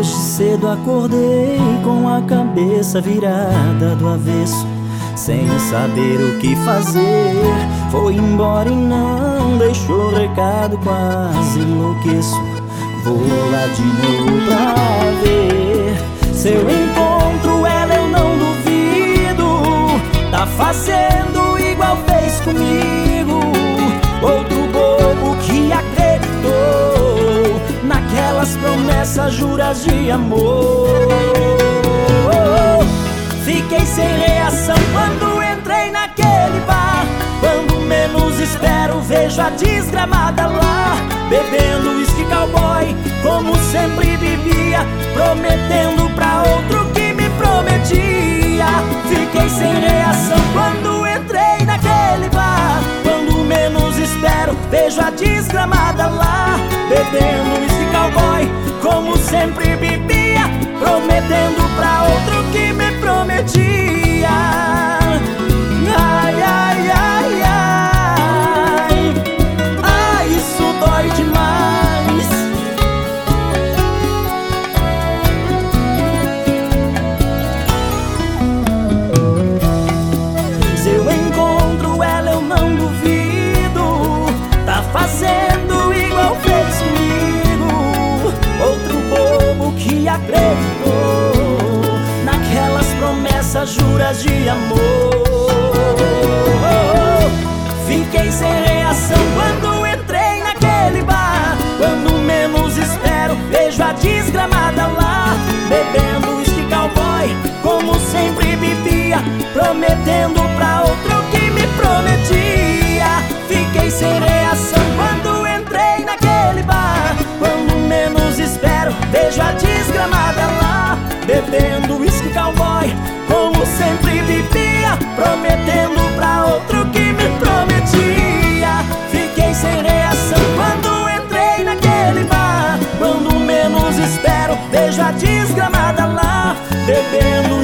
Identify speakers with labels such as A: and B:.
A: Hoje cedo acordei com a cabeça virada do avesso, sem saber o que fazer. Foi embora e não deixou recado, quase enlouqueço. Vou lá de novo pra ver. Seu encontro, ela eu não duvido, tá fazendo igual fez comigo. Outro bobo que acreditou naquelas promessas, juras de amor. Fiquei sem reação quando entrei naquele bar. Quando menos espero, vejo a desgramada lá, bebendo uísque cowboy, como sempre bebia, prometendo pra outro que me prometia. Fiquei sem reação quando entrei naquele bar. Quando menos espero, vejo a desgramada lá, bebendo uísque cowboy, como sempre bebia, prometendo pra outro que me prometia. Ai, ai, ai, ai, ai, isso dói demais. Seu encontro, ela eu não duvido, tá fazendo igual fez comigo. Outro bobo que acreditou naquelas promessas, juras de amor. Fiquei sem reação quando entrei naquele bar. Quando menos espero, vejo a desgramada lá, bebendo uísque cowboy, como sempre bebia, prometendo pra outro que me prometia. Fiquei sem reação quando entrei naquele bar. Quando menos espero, vejo a desgramada lá, bebendo uísque cowboy, como sempre bebia, prometendo pra outro que me prometia. Fiquei sem reação quando entrei naquele bar. Quando menos espero, vejo a desgramada lá, bebendo